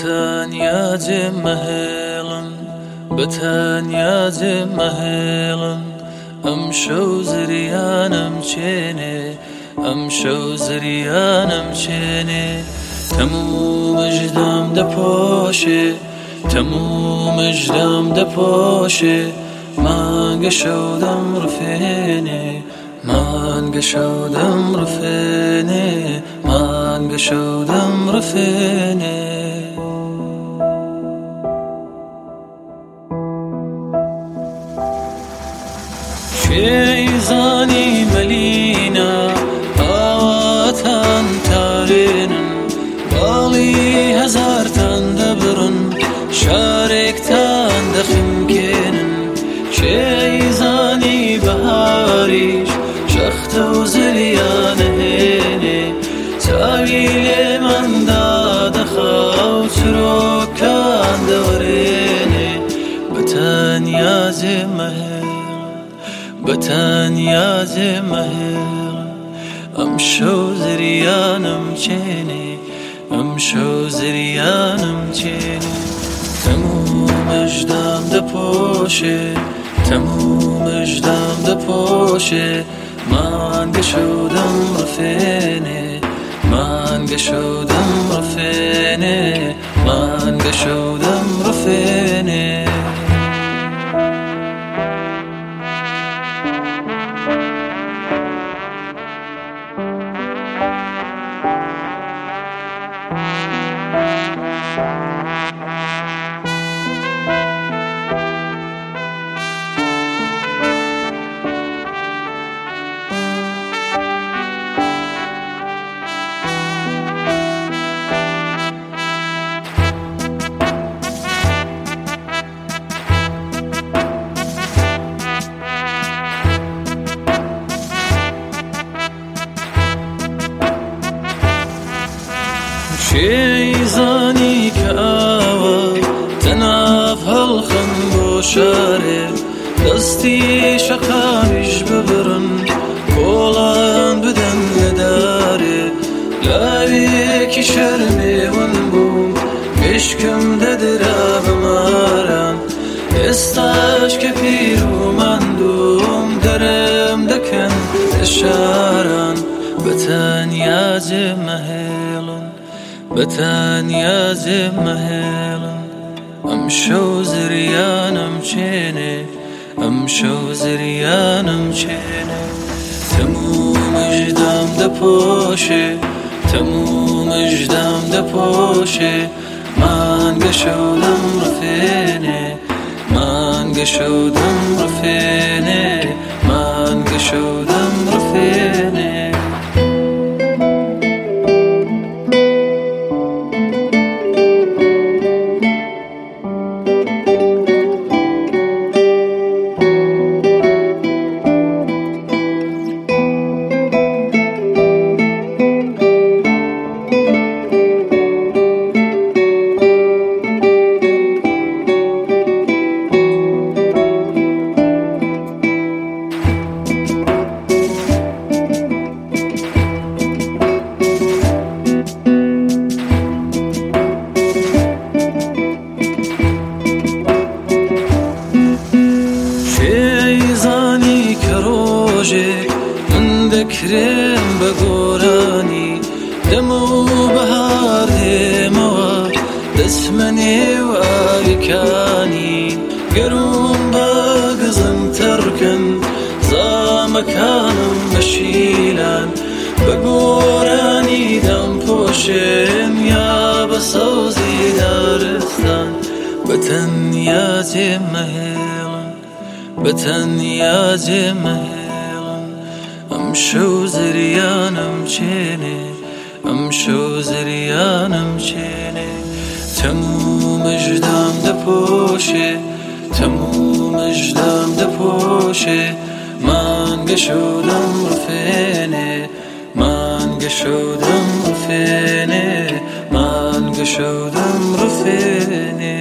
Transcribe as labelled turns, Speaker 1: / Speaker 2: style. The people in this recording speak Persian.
Speaker 1: بتانيا مهيلن بتانيا مهيلن امشو زريانم چيني امشو زريانم چيني تمو مجدم دپوشي تمو مجدم دپوشي مانگه شودم رفيني مانگه شودم رفيني مانگه شودم رفيني شيزاني ملينا آواتان تارينن بالي هزارتان دبرن شاركتان دخمكينن شيزاني بهاريش شخت وزليان هيني تاويل من دادخا وتروكان دوريني بتانيا مهيل بتانيا مهيل امشو زريانم چيني امشو زريانم چيني تمو مجدم دپوشي تمو مجدم دپوشي مانگه شودم رفيني مانگه شودم رفيني مانگه شودم رفيني شيزاني كاوا تناف هالخن بوشاري دستي شقامش ببرن كولان بدن لداري لا بيكي شرمي ونبوم مشكم ددرا بماران استاش كبير ومندوم درم دكن اشاران بتانيا مهيلن بتانيا مهيلن امشو زريانم چيني امشو زريانم چيني تمو مجدم دپوشي تمو مجدم دپوشي مانگه شودم رفيني مانگه شودم رفيني مانگه شودم رفيني من دكرم بقوراني دمو بهار دموا دسمني واركاني قروم باقزن تركن زامكانم مشيلان بقوراني دم پوشم يا بسوزي دارستان بتانيا مهيلن بتانيا مهيلن امشو زريانم چيني امشو زريانم چيني تمو مجدم دپوشي تمو مجدم دپوشي مانگه شودم رفيني مانگه شودم رفيني مانگه شودم رفيني